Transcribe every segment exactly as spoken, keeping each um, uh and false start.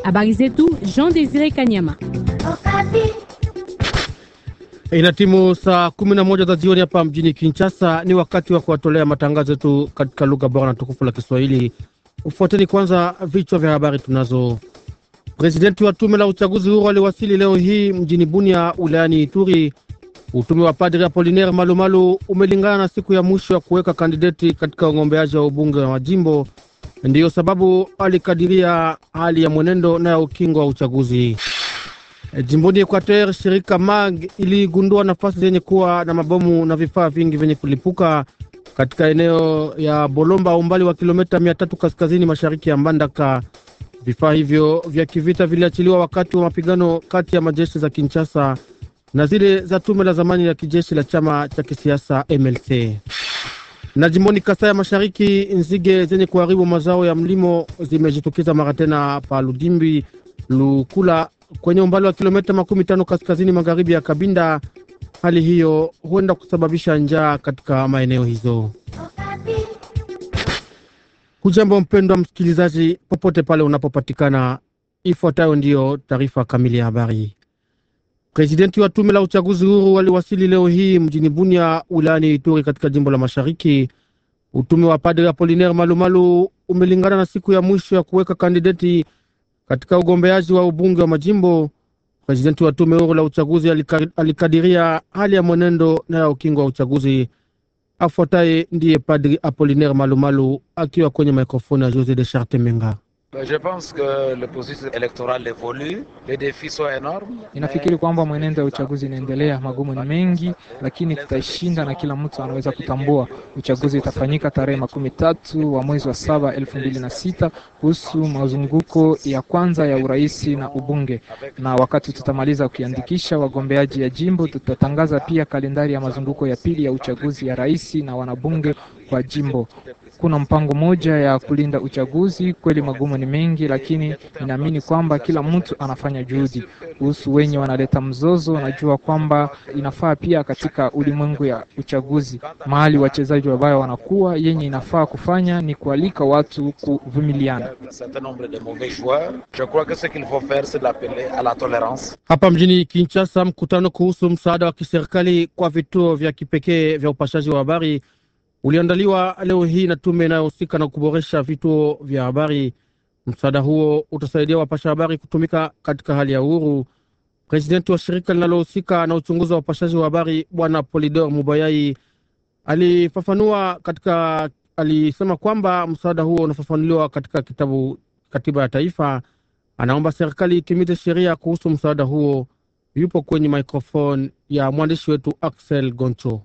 Habari zetu Jean Désiré Kanyama. Inatimu saa kumi na moja za jioni hapa mjini Kinshasa. Ni wakati wa kuwatolea matangazo yetu katika lugha bora na tukufu la Kiswahili. Ufuateni kwanza vichwa vya habari tunazo. Presidenti wa tume la uchaguzi huru aliwasili leo hii mjini Bunia wilayani Ituri. Utume wa Padri Apollinaire Malumalu umelingana na siku ya mwisho ya kuweka kandidati katika ugombeaji wa ubunge wa majimbo. Ndiyo sababu alikadiria hali ya mwenendo na ya ukingo wa uchaguzi. Jimboni Equateur, shirika M A G iligundua nafasi zenye kuwa na mabomu na vifaa vingi vyenye kulipuka katika eneo ya Bolomba, umbali wa kilomita mia tatu kaskazini mashariki ya Mbandaka. Vifaa hivyo vya kivita viliachiliwa wakati wa mapigano kati ya majeshi za Kinshasa na zile za tume la zamani la kijeshi la chama cha kisiasa M L C. Na jimboni Kasai ya Mashariki, nzige zenye kuharibu mazao ya mlimo zimejitokeza mara tena pa Ludimbi Lukula kwenye umbali wa kilomita makumi tano kaskazini magharibi ya Kabinda. Hali hiyo huenda kusababisha njaa katika maeneo hizo. Hujambo mpendwa msikilizaji, popote pale unapopatikana, ifuatayo ndiyo taarifa kamili ya habari. Presidenti wa tume la uchaguzi huru waliwasili leo hii mjini Bunia wilayani Ituri katika jimbo la Mashariki. Utume wa Padri Apollinaire Malumalu umelingana na siku ya mwisho ya kuweka kandidati katika ugombeaji wa ubunge wa majimbo. Presidenti wa tume huru la uchaguzi alikadiria hali ya mwenendo na ya ukingo wa uchaguzi. Afuataye ndiye Padri Apollinaire Malumalu akiwa kwenye mikrofoni ya Jose de Charte Menga. Je pense que le processus électoral évolue, les défis sont énormes. Ninafikiri kwamba mwenendo wa uchaguzi inaendelea, magumu ni mengi, lakini tutashinda na kila mtu anaweza kutambua. Uchaguzi utafanyika tarehe makumi tatu wa mwezi wa saba elfu mbili na sita kuhusu mazunguko ya kwanza ya uraisi na ubunge. Na wakati tutamaliza kuandikisha wagombeaji ya jimbo, tutatangaza pia kalendari ya mazunguko ya pili ya uchaguzi ya raisi na wanabunge kwa jimbo. Kuna mpango moja ya kulinda uchaguzi. Kweli magumu ni mengi, lakini ninaamini kwamba kila mtu anafanya juhudi. Kuhusu wenye wanaleta mzozo, najua kwamba inafaa pia katika ulimwengu ya uchaguzi mahali wachezaji wabaya wanakuwa, yenye inafaa kufanya ni kualika watu kuvumiliana. Hapa mjini Kinshasa, mkutano kuhusu msaada wa kiserikali kwa vituo vya kipekee vya upashaji wa habari uliandaliwa leo hii na tume inayohusika na kuboresha vituo vya habari. Msaada huo utasaidia wapasha habari kutumika katika hali ya uhuru. Presidenti wa shirika linalohusika na uchunguzi wa upashaji wa habari Bwana Polidor Mubayai alifafanua katika alisema kwamba msaada huo unafafanuliwa katika kitabu Katiba ya Taifa. Anaomba serikali itimize sheria kuhusu msaada huo. Yupo kwenye microphone ya mwandishi wetu Axel Goncho.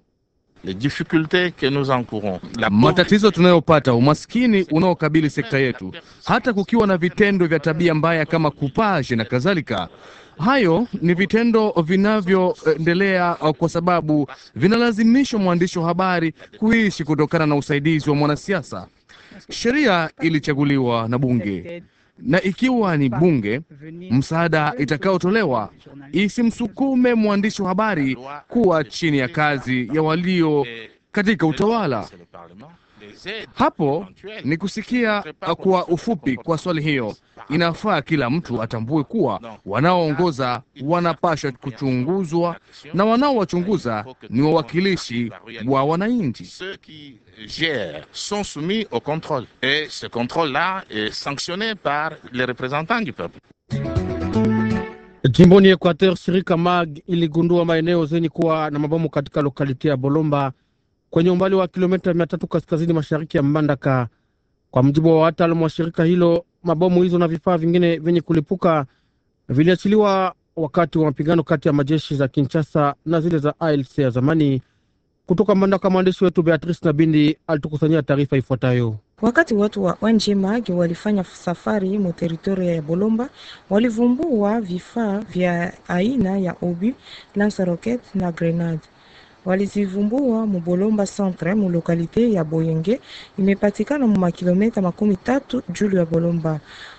Matatizo tunayopata, umaskini unaokabili sekta yetu, hata kukiwa na vitendo vya tabia mbaya kama kupaje na kadhalika. Hayo ni vitendo vinavyoendelea kwa sababu vinalazimisha mwandishi wa habari kuishi kutokana na usaidizi wa mwanasiasa. Sheria ilichaguliwa na bunge, na ikiwa ni bunge, msaada itakaotolewa isimsukume mwandishi wa habari kuwa chini ya kazi ya walio katika utawala. Hapo ni kusikia kwa ufupi kwa swali hiyo. Inafaa kila mtu atambue kuwa wanaoongoza wanapaswa kuchunguzwa na wanaowachunguza ni wawakilishi wa wananchi. Sont soumis au contrôle et ce contrôle-là est sanctionné par les représentants du peuple. Jimboni Equateur, shirika M A G iligundua maeneo zenye kuwa na mabomu katika lokaliti ya Bolomba kwenye umbali wa kilomita mia tatu kaskazini mashariki ya Mbandaka. Kwa mjibu wa wataalamu wa shirika hilo, mabomu hizo na vifaa vingine vyenye kulipuka viliachiliwa wakati wa mapigano kati ya majeshi za Kinshasa na zile za A L C ya zamani. Kutoka Mbandaka, mwandishi wetu Beatrice Nabindi alitukusanyia taarifa ifuatayo. Wakati watu wa O N G M A G walifanya safari mu teritoria ya Bolomba, walivumbua vifaa vya aina ya obi, lance rocket na grenade. Walizivumbua mu Bolomba centre mu lokalite ya Boyenge, imepatikana mu makilometa makumi tatu juu ya Bolomba.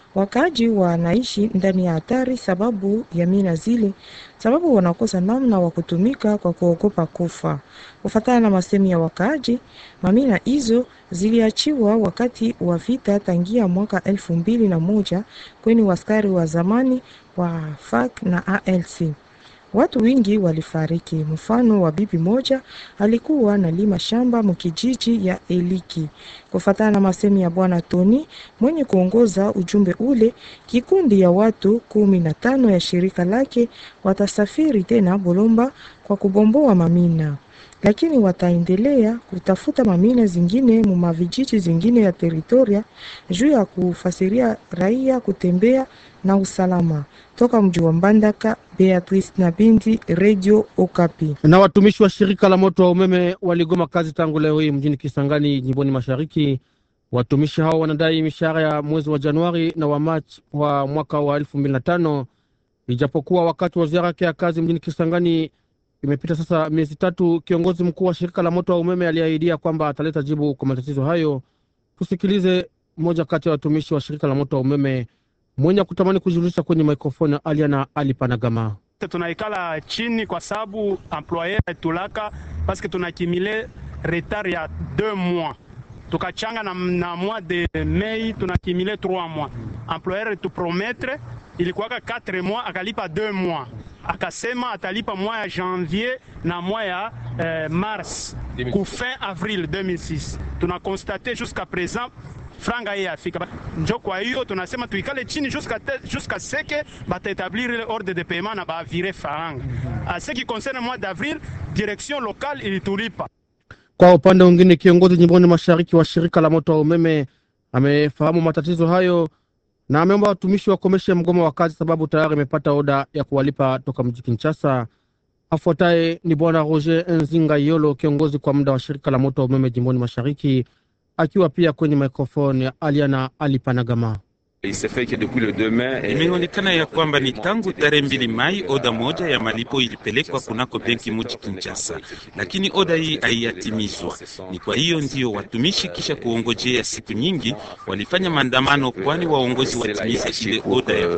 Wakaaji wanaishi ndani ya hatari sababu ya mina zile, sababu wanakosa namna wa kutumika kwa kuogopa kufa. Kufuatana na masemi ya wakaaji, mamina hizo ziliachiwa wakati wa vita tangia mwaka elfu mbili na moja kweni waskari wa zamani wa F A C na A L C. Watu wingi walifariki. Mfano wa bibi moja alikuwa na lima shamba mkijiji ya Eliki. Kufuatana na masemi ya bwana Tony mwenye kuongoza ujumbe ule, kikundi ya watu kumi na tano ya shirika lake watasafiri tena Bolomba kwa kubomboa mamina, lakini wataendelea kutafuta mamina zingine mu mavijiji zingine ya teritoria juu ya kufasiria raia kutembea na usalama. Toka mji wa Mbandaka, Beatrice na Bindi, Radio Okapi. Na watumishi wa shirika la moto wa umeme waligoma kazi tangu leo hii mjini Kisangani, jimboni Mashariki. Watumishi hao wanadai mishahara ya mwezi wa Januari na wa Machi wa mwaka wa elfu mbili na tano, ijapokuwa wakati wa ziara yake ya kazi mjini Kisangani imepita sasa miezi tatu. Kiongozi mkuu wa shirika la moto wa umeme aliahidia kwamba ataleta jibu kwa matatizo hayo. Tusikilize mmoja kati ya watumishi wa shirika la moto wa umeme mwenye kutamani kujulisha kwenye mikrofoni Aliana Alipanagama. Tunaikala chini kwa sababu employeur tulaka parce que tunakimile retard ya deux mois. Tukachanga na, na mois de Mei tunakimile trois mois. Employeur tu promettre ilikuwa quatre mois akalipa deux mois. Akasema atalipa mois ya janvier na mois ya eh, mars ku fin avril deux mille six. Tuna constaté jusqu'à présent franga hii afika. Njo kwa hiyo tunasema tuikale chini jusqu'à jusqu'à ce que bataétablir l'ordre de paiement na ba virer faranga. À ce qui concerne mois d'avril, direction locale ilitulipa. Kwa upande mwingine, kiongozi jimboni Mashariki wa shirika la moto wa umeme amefahamu matatizo hayo na ameomba watumishi wakomeshe mgomo wa kazi sababu tayari amepata oda ya kuwalipa toka mjini Kinshasa. Afuataye ni bwana Roger Nzinga Yolo, kiongozi kwa muda wa shirika la moto wa umeme jimboni Mashariki, akiwa pia kwenye mikrofoni ya Aliana Alipanagama. Imeonekana ya kwamba ni tangu tarehe mbili Mai oda moja ya malipo ilipelekwa kunako benki mji Kinshasa, lakini oda hii haiyatimizwa. Ni kwa hiyo ndio watumishi kisha kuongojea siku nyingi walifanya maandamano, kwani waongozi watimize ile oda ya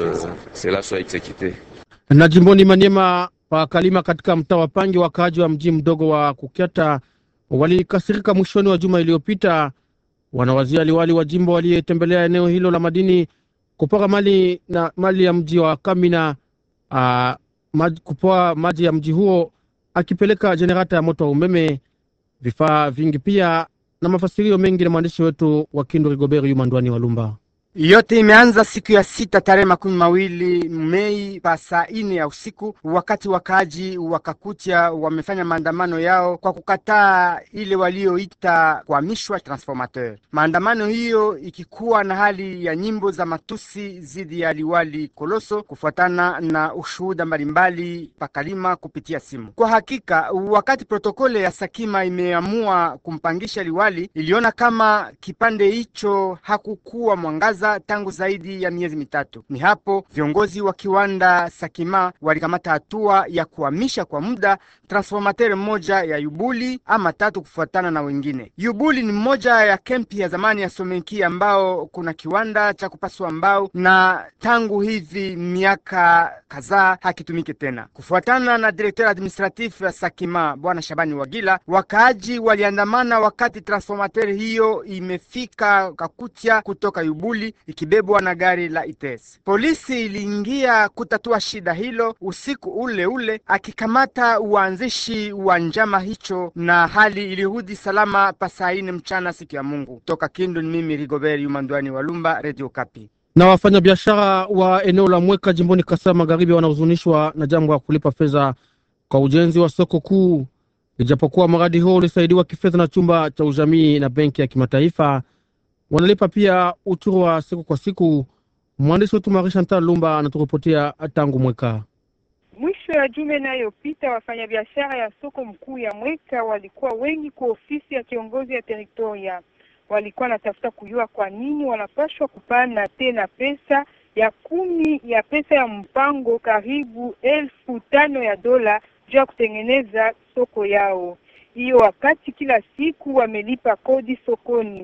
pesa. Na jimboni Maniema pa Kalima katika mtaa wa Pangi, wakaaji wa mji mdogo wa Kukiata walikasirika mwishoni wa juma iliyopita. Wanawazia liwali wa jimbo waliyetembelea eneo hilo la madini kupora mali na mali ya mji wa Kamina, uh, maj, kupoa maji ya mji huo akipeleka generata ya moto wa umeme, vifaa vingi pia na mafasirio mengi na mwandishi wetu wa Kindu Rigobert Yumandwani wa Lumba. Yote imeanza siku ya sita tarehe makumi mawili Mei pa saa ine ya usiku, wakati wakaaji wakakutia wamefanya maandamano yao kwa kukataa ile walioita kuhamishwa transformateur. Maandamano hiyo ikikuwa na hali ya nyimbo za matusi zidi ya liwali Koloso kufuatana na ushuhuda mbalimbali pakalima kupitia simu. Kwa hakika wakati protokole ya Sakima imeamua kumpangisha liwali, iliona kama kipande hicho hakukuwa mwangaza tangu zaidi ya miezi mitatu. Ni hapo viongozi wa kiwanda Sakima walikamata hatua ya kuhamisha kwa muda transformateur moja ya Yubuli ama tatu kufuatana na wengine. Yubuli ni moja ya kempi ya zamani ya Somenki ambao kuna kiwanda cha kupasua mbao na tangu hivi miaka kadhaa hakitumiki tena. Kufuatana na directeur administratif ya Sakima bwana Shabani Wagila, wakaaji waliandamana wakati transformateur hiyo imefika Kakutia kutoka Yubuli ikibebwa na gari la I T S. Polisi iliingia kutatua shida hilo usiku ule ule akikamata uanzishi wa njama hicho, na hali ilirudi salama pasaine mchana siku ya Mungu. Toka Kindu ni mimi Rigobert Yumandwani wa Lumba, Radio Kapi. Na wafanya biashara wa eneo la Mweka jimboni Kasai Magharibi wanahuzunishwa na jambo la kulipa fedha kwa ujenzi wa soko kuu, ijapokuwa mradi huo ulisaidiwa kifedha na chumba cha ujamii na benki ya kimataifa. Wanalipa pia uchuru wa siku kwa siku. Mwandishi wetu Marisha Ntalumba anaturepotia tangu Mweka. Mwisho ya juma inayopita wafanyabiashara ya soko mkuu ya Mweka walikuwa wengi kwa ofisi ya kiongozi ya teritoria. Walikuwa natafuta kujua kwa nini wanapaswa kupana tena pesa ya kumi ya pesa ya mpango karibu elfu tano ya dola juu ya kutengeneza soko yao. Hiyo wakati kila siku wamelipa kodi sokoni.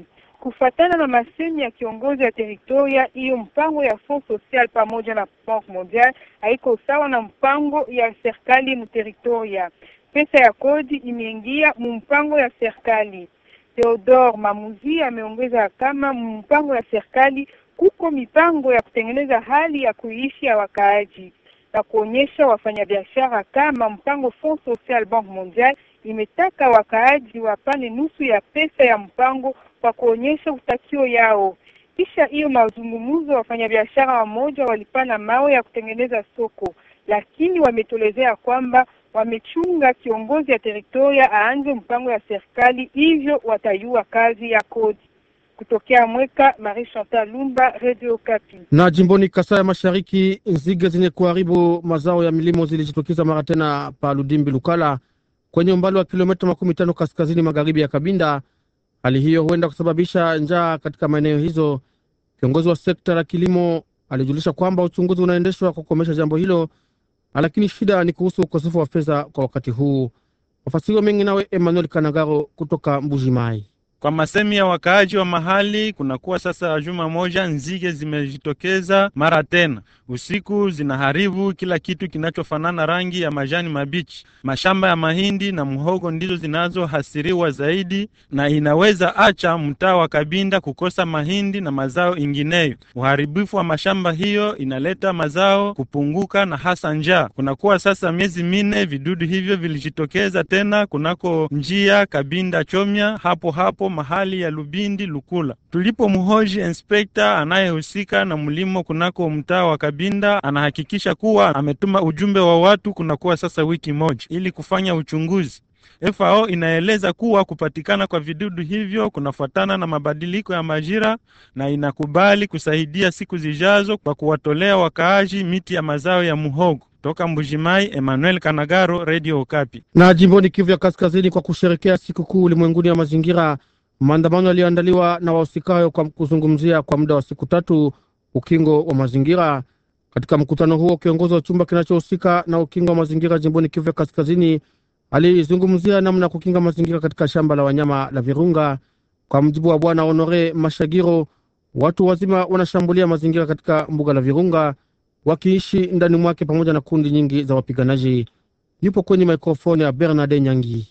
Kufatana na masemi ya kiongozi ya teritoria, hiyo mpango ya Fond Social pamoja na Banque Mondiale haiko sawa na mpango ya serikali mu teritoria. Pesa ya kodi imeingia mu mpango ya serikali. Theodore Mamuzi ameongeza kama mpango ya serikali kuko mipango ya kutengeneza hali ya kuishi ya wakaaji na kuonyesha wafanyabiashara kama mpango Fond Social Banque Mondiale imetaka wakaaji wapane nusu ya pesa ya mpango kwa kuonyesha utakio yao. Kisha hiyo mazungumzo, wafanyabiashara wamoja walipana mawe ya kutengeneza soko, lakini wametolezea kwamba wamechunga kiongozi ya teritoria aanze mpango ya serikali, hivyo watayua kazi ya kodi. Kutokea Mweka, Marie Chantal Lumba, Radio Okapi. Na jimboni Kasai ya Mashariki, nzige zenye kuharibu mazao ya milimo zilijitokeza mara tena pa Ludimbi Lukala kwenye umbali wa kilomita makumi tano kaskazini magharibi ya Kabinda. Hali hiyo huenda kusababisha njaa katika maeneo hizo. Kiongozi wa sekta la kilimo alijulisha kwamba uchunguzi unaendeshwa kukomesha jambo hilo, lakini shida ni kuhusu ukosefu wa fedha kwa wakati huu. Mafasiri mengi nawe Emmanuel Kanagaro kutoka Mbujimai. Kwa masemi ya wakaaji wa mahali, kunakuwa sasa juma moja nzige zimejitokeza mara tena. Usiku zinaharibu kila kitu kinachofanana rangi ya majani mabichi. Mashamba ya mahindi na muhogo ndizo zinazohasiriwa zaidi, na inaweza acha mtaa wa Kabinda kukosa mahindi na mazao ingineyo. Uharibifu wa mashamba hiyo inaleta mazao kupunguka na hasa njaa. Kunakuwa sasa miezi mine vidudu hivyo vilijitokeza tena kunako njia Kabinda Chomya, hapo hapo mahali ya Lubindi Lukula. Tulipo muhoji inspector anayehusika na mlimo kunako mtaa wa Kabinda, anahakikisha kuwa ametuma ujumbe wa watu kunakuwa sasa wiki moja ili kufanya uchunguzi. F A O inaeleza kuwa kupatikana kwa vidudu hivyo kunafuatana na mabadiliko ya majira na inakubali kusaidia siku zijazo kwa kuwatolea wakaaji miti ya mazao ya muhogo. Toka Mbujimai, Emmanuel Kanagaro, Radio Okapi. Na jimboni Kivu ya Kaskazini, kwa kusherekea siku kuu ulimwenguni ya mazingira, maandamano yaliandaliwa na wahusikayo kwa kuzungumzia kwa muda wa siku tatu ukingo wa mazingira. Katika mkutano huo, kiongozi wa chumba kinachohusika na ukingo wa mazingira jimboni Kivu ya Kaskazini alizungumzia namna kukinga mazingira katika shamba la wanyama la Virunga. Kwa mjibu wa bwana Honore Mashagiro, watu wazima wanashambulia mazingira katika mbuga la Virunga wakiishi ndani mwake pamoja na kundi nyingi za wapiganaji. Yupo kwenye mikrofoni ya Bernard Nyangi.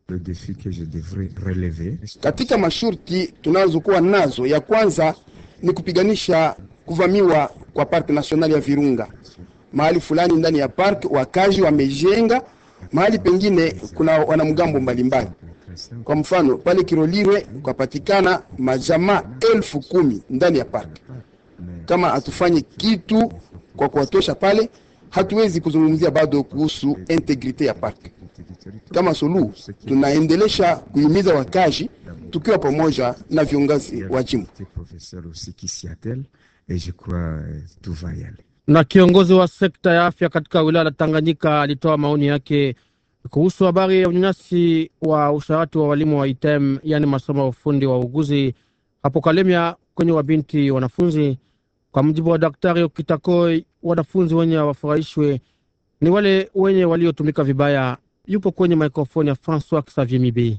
Katika mashurti tunazokuwa nazo, ya kwanza ni kupiganisha kuvamiwa kwa Park National ya Virunga. Mahali fulani ndani ya park wakazi wamejenga, mahali pengine kuna wanamgambo mbalimbali. Kwa mfano pale Kirolirwe kupatikana majamaa elfu kumi ndani ya park. Kama hatufanye kitu kwa kuwatosha pale, hatuwezi kuzungumzia bado kuhusu integrite ya park. Kama sulu, tunaendelesha kuhimiza wakazi tukiwa pamoja na viongozi wa jimbo. Na kiongozi wa sekta ya afya katika wilaya la Tanganyika alitoa maoni yake kuhusu habari ya unyanyasi wa usharati wa walimu wa I T E M, yani masomo ya ufundi wa uguzi hapo Kalemia kwenye wabinti wanafunzi. Kwa mjibu wa daktari Okitakoi, wanafunzi wenye wafurahishwe ni wale wenye waliotumika vibaya. Yupo kwenye mikrofoni ya François Xavier Mibi.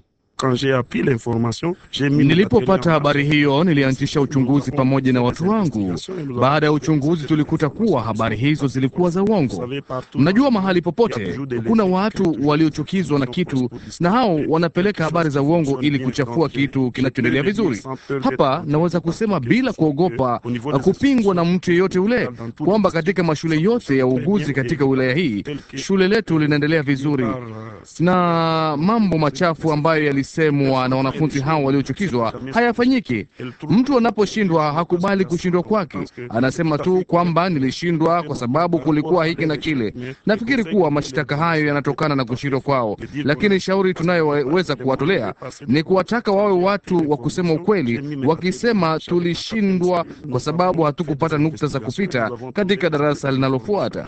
Nilipopata habari hiyo, nilianzisha uchunguzi pamoja na watu wangu. Baada ya uchunguzi, tulikuta kuwa habari hizo zilikuwa za uongo. Mnajua, mahali popote kuna watu waliochukizwa na kitu, na hao wanapeleka habari za uongo ili kuchafua kitu kinachoendelea vizuri. Hapa naweza kusema bila kuogopa kupingwa na mtu yeyote ule kwamba katika mashule yote ya uguzi katika wilaya hii, shule letu linaendelea vizuri, na mambo machafu ambayo yali semwa na wanafunzi hao waliochukizwa hayafanyiki. Mtu anaposhindwa hakubali kushindwa kwake, anasema tu kwamba nilishindwa kwa sababu kulikuwa hiki na kile. Nafikiri kuwa mashitaka hayo yanatokana na kushindwa kwao, lakini shauri tunayoweza kuwatolea ni kuwataka wawe watu wa kusema ukweli, wakisema tulishindwa kwa sababu hatukupata nukta za kupita katika darasa linalofuata.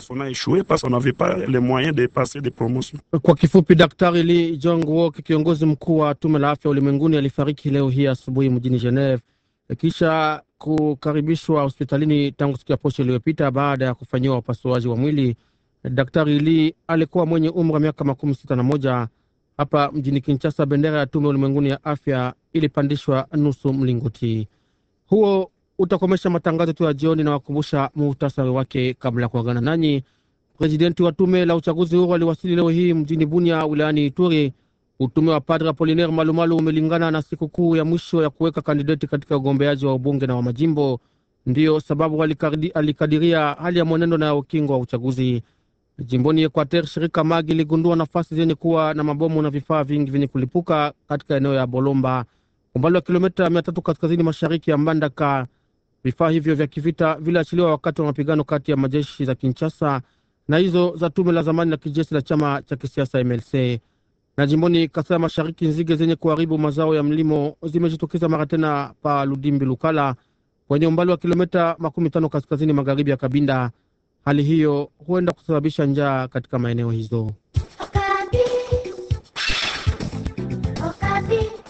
Kwa kifupi, Daktari Lee Jong-wook, kiongozi mkuu wa tume la afya ulimwenguni, alifariki leo hii asubuhi mjini Geneva kisha kukaribishwa hospitalini tangu siku ya posho iliyopita baada ya kufanyiwa upasuaji wa mwili. Daktari Lee alikuwa mwenye umri wa miaka makumi sita na moja. Hapa mjini Kinshasa, bendera ya tume ulimwenguni ya afya ilipandishwa nusu mlingoti. Huo utakomesha matangazo tu ya jioni na wakumbusha muhtasari wake kabla ya kuagana nanyi. Presidenti wa tume la uchaguzi huru aliwasili leo hii mjini Bunia wilayani Ituri. Utume wa Padre Apollinaire Malumalu umelingana na siku kuu ya mwisho ya kuweka kandidati katika ugombeaji wa ubunge na wa majimbo. Ndiyo sababu alikadiria hali ya mwenendo na ukingo wa uchaguzi. Jimboni Equateur, shirika Magi ligundua nafasi zenye kuwa na mabomu na vifaa vingi vyenye kulipuka katika eneo ya Bolomba, umbali wa kilomita mia tatu kaskazini mashariki ya Mbandaka. Vifaa hivyo vya kivita viliachiliwa wakati wa mapigano kati ya majeshi za Kinshasa na hizo za tume la zamani la kijeshi la chama cha kisiasa M L C. Na jimboni Kasai mashariki, nzige zenye kuharibu mazao ya mlimo zimejitokeza mara tena pa Ludimbi Lukala kwenye umbali wa kilomita makumi tano kaskazini magharibi ya Kabinda. Hali hiyo huenda kusababisha njaa katika maeneo hizo. Okapi. Okapi.